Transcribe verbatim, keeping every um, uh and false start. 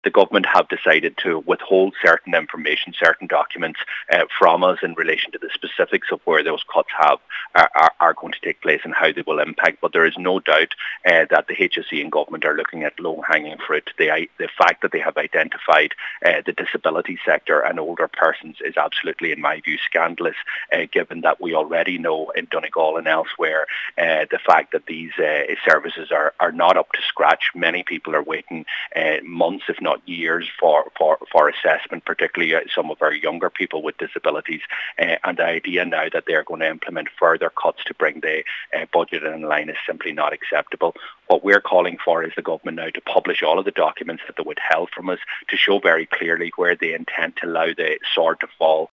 the government have decided to withhold certain information, certain documents uh, from us in relation to the specifics of where those cuts have are, are, are going to take place and how they will impact. But there is no doubt uh, that the H S E and government are looking at low-hanging fruit. The, the fact that they have identified uh, the disability sector and older persons is absolutely, in my view, scandalous, uh, given that we already know in Donegal and elsewhere uh, the fact that these uh, services are, are not up to scratch. Many people are waiting uh, months, if not years, for, for, for assessment, particularly uh, some of our younger people with disabilities. Uh, and the idea now that they're going to implement further cuts to bring the uh, budget in line is simply not acceptable. What we're calling for is the government now to publish all of the documents that they withheld from us to show very clearly where they intend to allow the sword to fall